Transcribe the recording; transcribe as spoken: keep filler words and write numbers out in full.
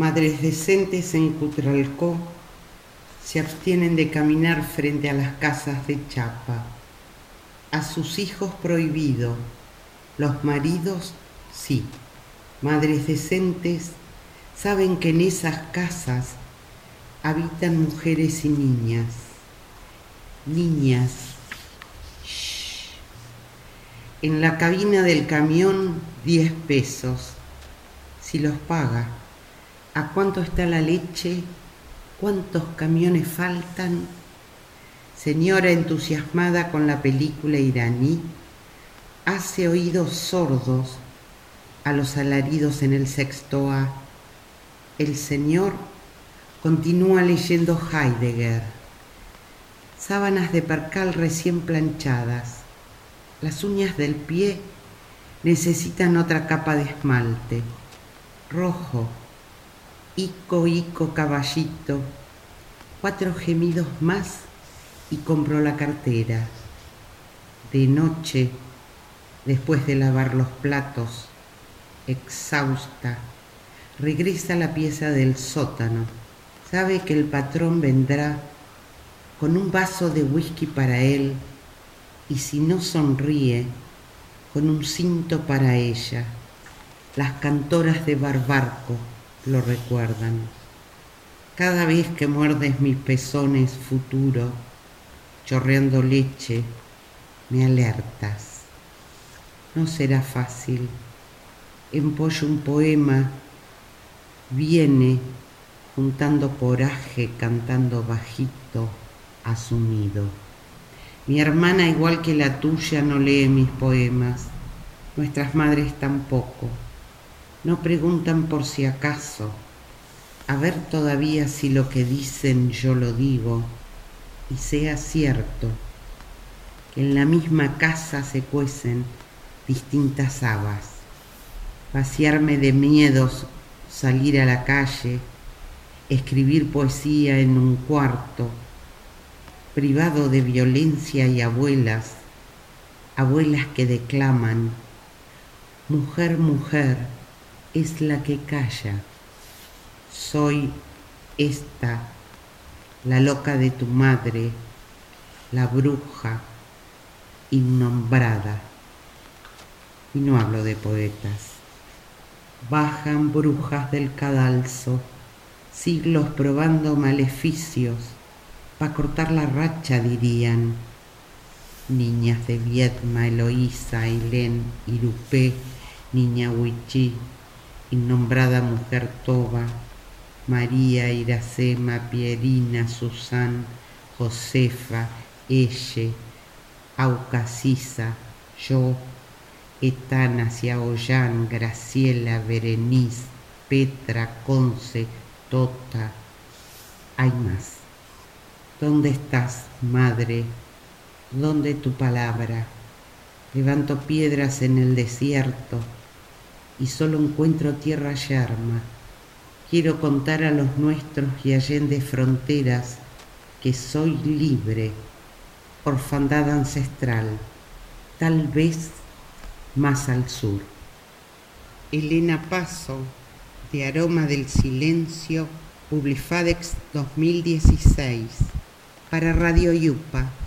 Madres decentes en Cutralcó se abstienen de caminar frente a las casas de chapa. A sus hijos prohibido, los maridos sí. Madres decentes saben que en esas casas habitan mujeres y niñas. Niñas. Shh. En la cabina del camión, diez pesos. Si los paga. ¿A cuánto está la leche? ¿Cuántos camiones faltan? Señora entusiasmada con la película iraní, hace oídos sordos a los alaridos en el sexto A. El señor continúa leyendo Heidegger. Sábanas de percal recién planchadas. Las uñas del pie necesitan otra capa de esmalte. Rojo. Ico, ico, caballito. Cuatro gemidos más y compró la cartera. De noche, después de lavar los platos, exhausta, regresa a la pieza del sótano. Sabe que el patrón vendrá con un vaso de whisky para él y si no sonríe, con un cinto para ella. Las cantoras de Barbarco lo recuerdan. Cada vez que muerdes mis pezones futuro, chorreando leche, me alertas. No será fácil. Empollo un poema, viene juntando coraje, cantando bajito a su nido. Mi hermana, igual que la tuya, no lee mis poemas. Nuestras madres tampoco. No preguntan por si acaso, a ver todavía si lo que dicen yo lo digo, y sea cierto que en la misma casa se cuecen distintas habas. Vaciarme de miedos, salir a la calle, escribir poesía en un cuarto, privado de violencia y abuelas, abuelas que declaman, mujer, mujer, es la que calla. Soy esta, la loca de tu madre, la bruja innombrada. Y no hablo de poetas. Bajan brujas del cadalso, siglos probando maleficios, pa' cortar la racha dirían. Niñas de Viedma, Eloísa, Ailén, Irupé, Niña Huichí, innombrada mujer Toba, María, Iracema, Pierina, Susán, Josefa, Elle, Aucasisa, yo, Etana, Ciaollán, Graciela, Berenice, Petra, Conce, Tota. Hay más. ¿Dónde estás, madre? ¿Dónde tu palabra? Levanto piedras en el desierto y solo encuentro tierra yerma. Quiero contar a los nuestros y allende fronteras que soy libre, orfandad ancestral, tal vez más al sur. Elena Paso, de Aroma del Silencio, Publifadex dos mil dieciséis, para Radio Yupa.